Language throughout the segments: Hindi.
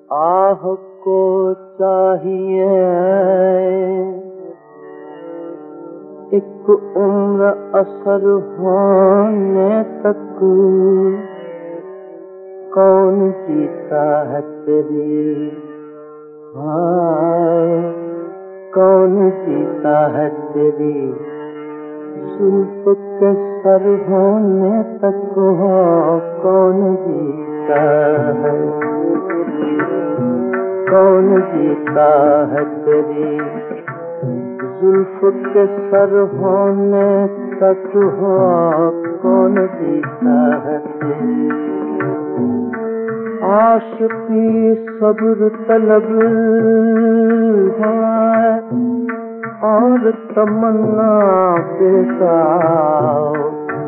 आह को चाहिए एक उम्र असर होने तक, कौन जीता है तेरी, हाँ कौन जीता है तेरी जुल्फ के सर होने तक, हो कौन जीता है, कौन जीता है तेरी जुल्फ के सर होने तक, हो कौन जीता है तेरी आशिकी सब्र तलब है और तमन्ना बेताब,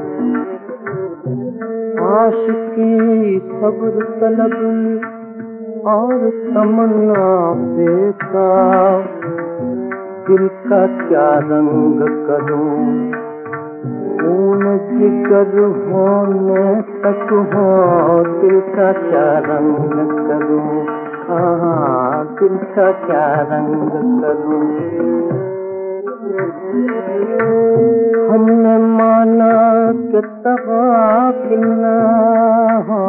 आशिकी सब्र तलब और तमन्ना बेताब, दिल का क्या रंग करूं खून जिगर होने तक, हो दिल का क्या रंग करूं, हाँ दिल का क्या रंग करूं। हमने माना कि तग़ाफिल न हो,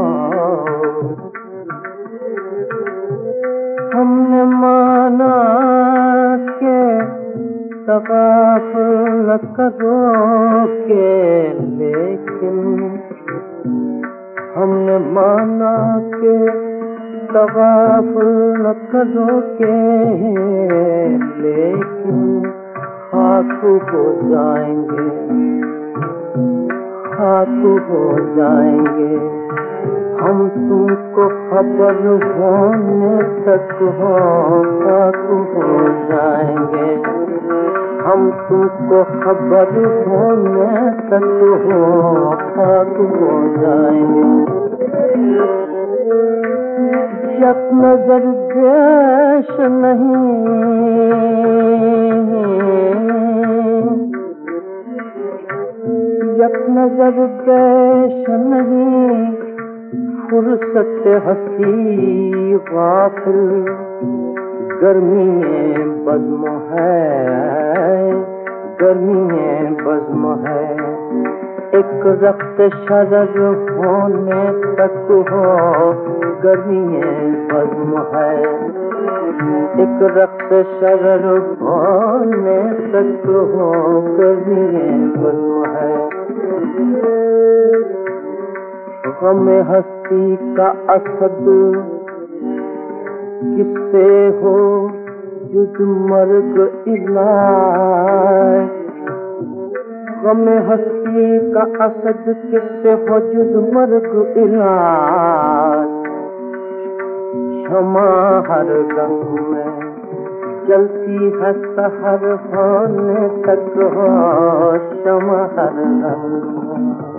हमने माना के तग़ाफुल न करोगे, लेकिन हमने माना के तग़ाफुल न करोगे, लेकिन खाक हो जाएंगे, खाक हो जाएंगे हम तुमको खबर होने तक, हो खाक हो जाएंगे हम तुमको खबर होने तक, हो खाक हो जाएंगे। जब नजर पेश नहीं, जब नजर पेश नहीं फुर्सत हंसी गाफिल, गर्मी बज़्म है, गर्मी बज़्म है एक रक्त शरर होने तक, हो गर्मी बज़्म है एक रक्त शरर होने तक, हो गर्मी बज़्म है। गम हस्ती का असद किससे हो जुद मर्ग इलाज, गम हस्ती का असद किससे हो जुद मर्ग इलाज, क्षमा हर गम में जलती है सहर होने तक, हो क्षमा हर गम में